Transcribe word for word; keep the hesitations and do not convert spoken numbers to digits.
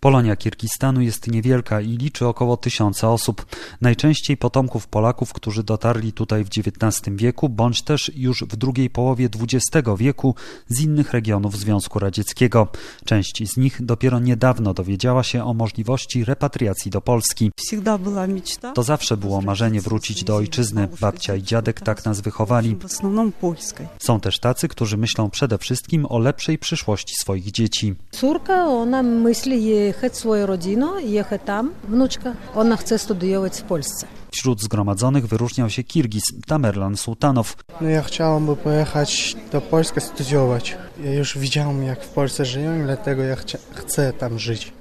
Polonia Kirgistanu jest niewielka i liczy około tysiąca osób. Najczęściej potomków Polaków, którzy dotarli tutaj w dziewiętnastym wieku, bądź też już w drugiej połowie dwudziestego wieku z innych regionów Związku Radzieckiego. Część z nich dopiero niedawno dowiedziała się o możliwości repatriacji do Polski. To zawsze było marzenie wrócić do ojczyzny. Babcia i dziadek tak nas wychowali. Są też tacy, którzy myślą przede wszystkim o lepszej przyszłości swoich dzieci. Córka, ona myśli jechać swoją rodziną, jechać tam. Wnuczka, ona chce studiować w Polsce. Wśród zgromadzonych wyróżniał się Kirgiz Tamerlan Sultanow. No ja chciałbym pojechać do Polski studiować. Ja już widziałem, jak w Polsce żyją, dlatego ja chcę tam żyć.